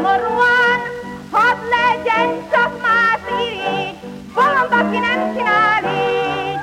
szomorúan, hadd legyen csak más irigy, bolond, aki nem csinál így.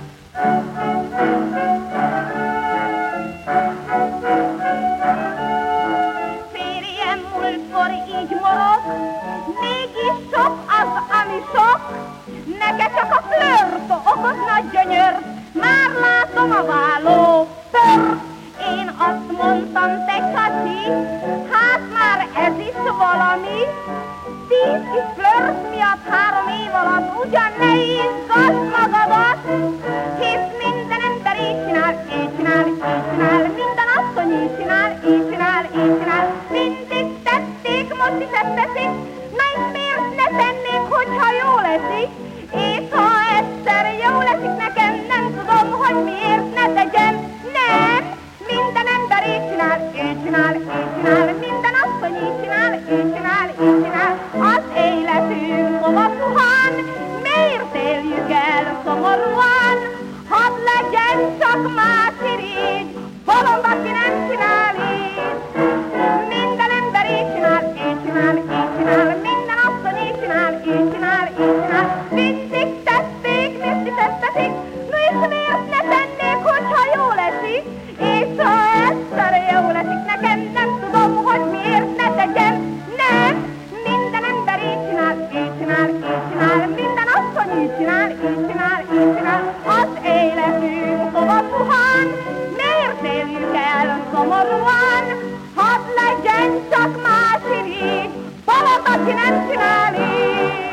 Férjem múltkor így morog, mégis sok az, ami sok, neke csak a flört okozna gyönyört, már látom a válló tört. Én azt mondtam, te kacsi, hát már ez is valami, 10 kis flört miatt 3 év alatt, ugyan ne izgass magadat, hisz minden ember így csinál, így csinál, így csinál, minden asszony így csinál, így csinál, így csinál, mindig tették, most is ezt teszik, na és miért ne tennék, hogyha jól esik, és ha egyszer jól esik nekem, nem tudom, hogy miért ne tegyem, nem, minden ember így csinál, így csinál, így csinál, minden asszony így csinál, így csinál, így csinál, az életünk hova suhan, miért éljük el szomorúan, hadd legyen csak más irigy, bolond, aki nem csinál így. Minden ember így csinál, így csinál, így csinál, minden asszony így csinál, így csinál, így csinál, mindig tették, mindig teszik, no és miért ne tennék, hogyha jól esik, és ha egyszer jól esik nekem, nem tudom, hogy miért ne tegyem, nem, minden ember így csinál, így csinál, így csinál, minden asszony így csinál, így csinál, így csinál, az életünk hova suhan, miért éljük el szomorúan, hadd legyen csak más irigy, bolond, aki nem csinál így.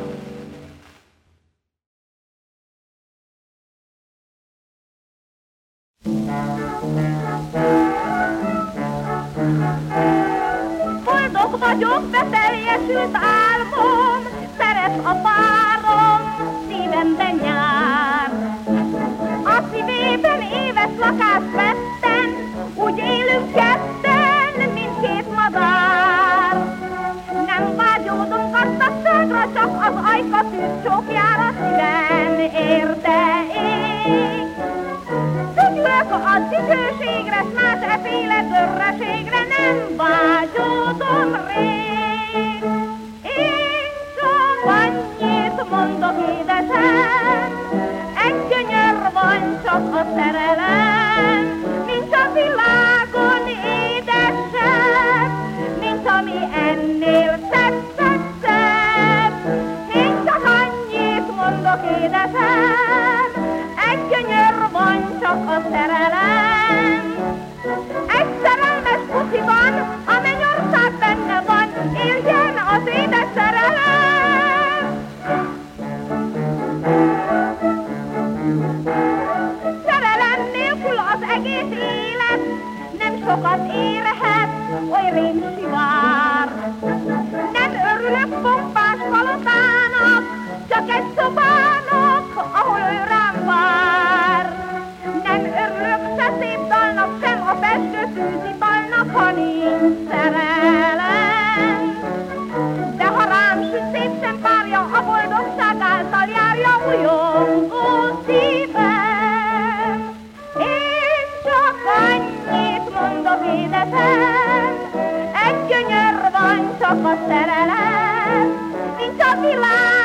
Boldog vagyok, beteljesült álmom, szeret a párom, szívemben nyár. A szívében éves lakást vettem, úgy élünk ketten, mint 2 madár. Nem vágyódom gazdagságra, csak az ajka tűzcsókjára, szívem érte ég. Szügyülök a dicsőségre, s más efféle dörreségre nem vágyódom rég. Én csak annyit mondok, édesem, egy gyönyör van csak a szerelem, mint a világon édesebb, mint ami ennél szebb, szebb, szebb. Én csak annyit mondok, édesem, egy gyönyör van csak a szerelem. Egy szerelmes puszi van, a mennyország benne van, éljen az édes szerelem! Szerelem nélkül az egész élet nem sokat érhet, oly rémsivár. Nem örülök pompás palotának, csak egy szobának, ahol ő rám vár. Nem örülök se szép dalnak, sem a festő tűzibalnak, ha nincs szerelem. De ha rám süt szép sem párja, a boldogság által járja újongó szívem. Én csak annyit mondok, édesem, egy gyönyör van csak a szerelem, mint a világ.